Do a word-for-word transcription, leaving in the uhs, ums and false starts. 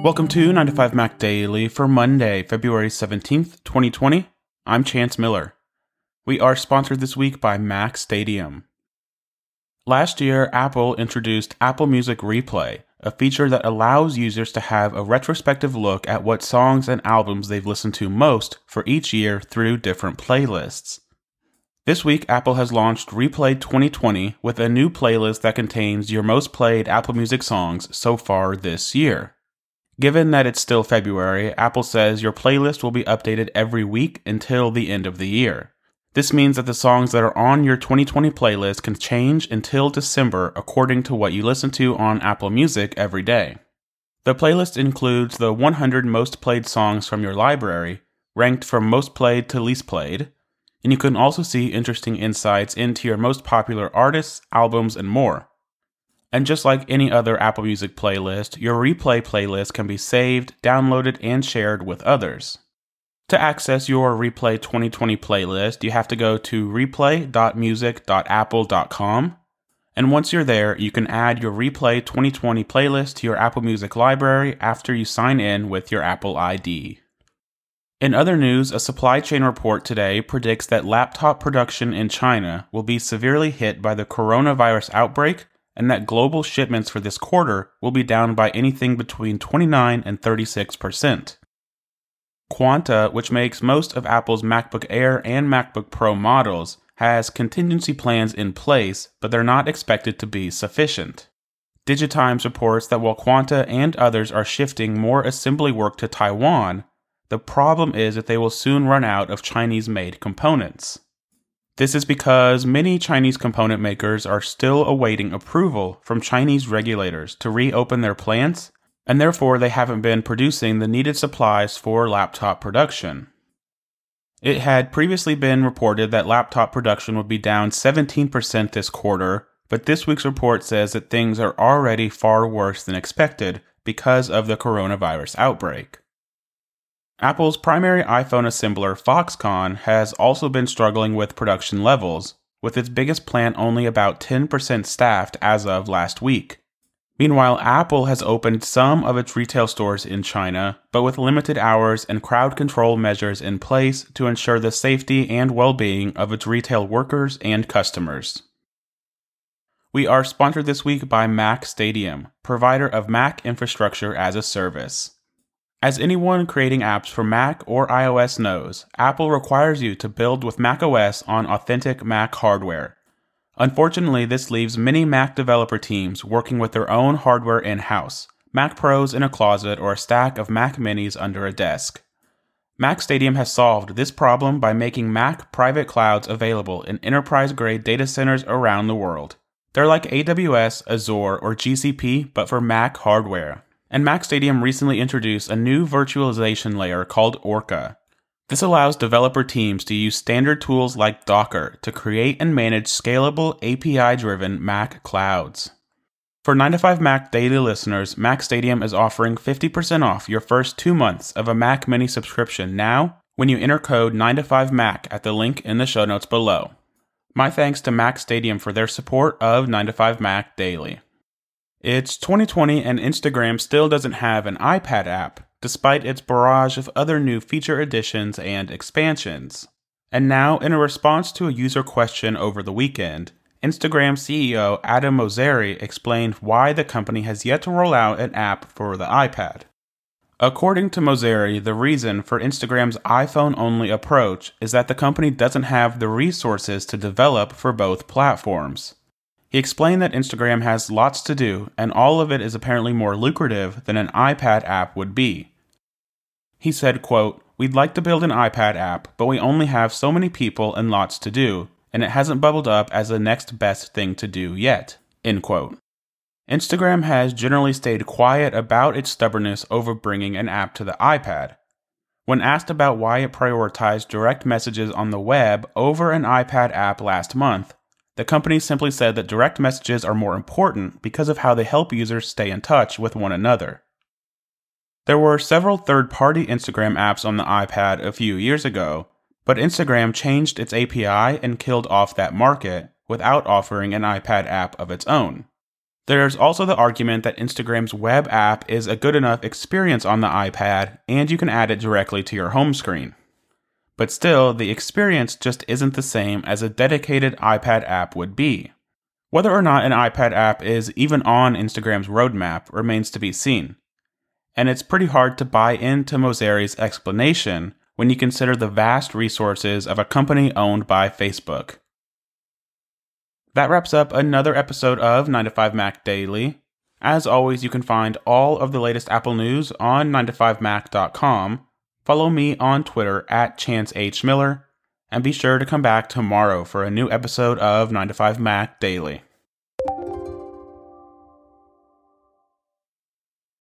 Welcome to nine to five Mac Daily for Monday, February seventeenth, twenty twenty. I'm Chance Miller. We are sponsored this week by Mac Stadium. Last year, Apple introduced Apple Music Replay, a feature that allows users to have a retrospective look at what songs and albums they've listened to most for each year through different playlists. This week, Apple has launched Replay twenty twenty with a new playlist that contains your most played Apple Music songs so far this year. Given that it's still February, Apple says your playlist will be updated every week until the end of the year. This means that the songs that are on your twenty twenty playlist can change until December according to what you listen to on Apple Music every day. The playlist includes the one hundred most played songs from your library, ranked from most played to least played, and you can also see interesting insights into your most popular artists, albums, and more. And just like any other Apple Music playlist, your Replay playlist can be saved, downloaded, and shared with others. To access your Replay twenty twenty playlist, you have to go to replay dot music dot apple dot com, and once you're there, you can add your Replay twenty twenty playlist to your Apple Music library after you sign in with your Apple I D. In other news, a supply chain report today predicts that laptop production in China will be severely hit by the coronavirus outbreak, and that global shipments for this quarter will be down by anything between twenty-nine and thirty-six percent. Quanta, which makes most of Apple's MacBook Air and MacBook Pro models, has contingency plans in place, but they're not expected to be sufficient. Digitimes reports that while Quanta and others are shifting more assembly work to Taiwan, the problem is that they will soon run out of Chinese-made components. This is because many Chinese component makers are still awaiting approval from Chinese regulators to reopen their plants, and therefore they haven't been producing the needed supplies for laptop production. It had previously been reported that laptop production would be down seventeen percent this quarter, but this week's report says that things are already far worse than expected because of the coronavirus outbreak. Apple's primary iPhone assembler, Foxconn, has also been struggling with production levels, with its biggest plant only about ten percent staffed as of last week. Meanwhile, Apple has opened some of its retail stores in China, but with limited hours and crowd control measures in place to ensure the safety and well-being of its retail workers and customers. We are sponsored this week by Mac Stadium, provider of Mac infrastructure as a service. As anyone creating apps for Mac or iOS knows, Apple requires you to build with macOS on authentic Mac hardware. Unfortunately, this leaves many Mac developer teams working with their own hardware in-house, Mac Pros in a closet or a stack of Mac Minis under a desk. Mac Stadium has solved this problem by making Mac private clouds available in enterprise-grade data centers around the world. They're like A W S, Azure, or G C P, but for Mac hardware. And Mac Stadium recently introduced a new virtualization layer called Orca. This allows developer teams to use standard tools like Docker to create and manage scalable A P I-driven Mac clouds. For nine to five Mac Daily listeners, Mac Stadium is offering fifty percent off your first two months of a Mac Mini subscription now when you enter code nine to five Mac at the link in the show notes below. My thanks to Mac Stadium for their support of nine to five Mac Daily. It's twenty twenty and Instagram still doesn't have an iPad app, despite its barrage of other new feature additions and expansions. And now, in a response to a user question over the weekend, Instagram C E O Adam Mosseri explained why the company has yet to roll out an app for the iPad. According to Mosseri, the reason for Instagram's iPhone-only approach is that the company doesn't have the resources to develop for both platforms. He explained that Instagram has lots to do, and all of it is apparently more lucrative than an iPad app would be. He said, quote, "We'd like to build an iPad app, but we only have so many people and lots to do, and it hasn't bubbled up as the next best thing to do yet." End quote. Instagram has generally stayed quiet about its stubbornness over bringing an app to the iPad. When asked about why it prioritized direct messages on the web over an iPad app last month, the company simply said that direct messages are more important because of how they help users stay in touch with one another. There were several third-party Instagram apps on the iPad a few years ago, but Instagram changed its A P I and killed off that market without offering an iPad app of its own. There's also the argument that Instagram's web app is a good enough experience on the iPad, and you can add it directly to your home screen. But still, the experience just isn't the same as a dedicated iPad app would be. Whether or not an iPad app is even on Instagram's roadmap remains to be seen. And it's pretty hard to buy into Mosseri's explanation when you consider the vast resources of a company owned by Facebook. That wraps up another episode of nine to five Mac Daily. As always, you can find all of the latest Apple news on nine to five mac dot com. Follow me on Twitter at Chance H. Miller, and be sure to come back tomorrow for a new episode of nine to five Mac Daily.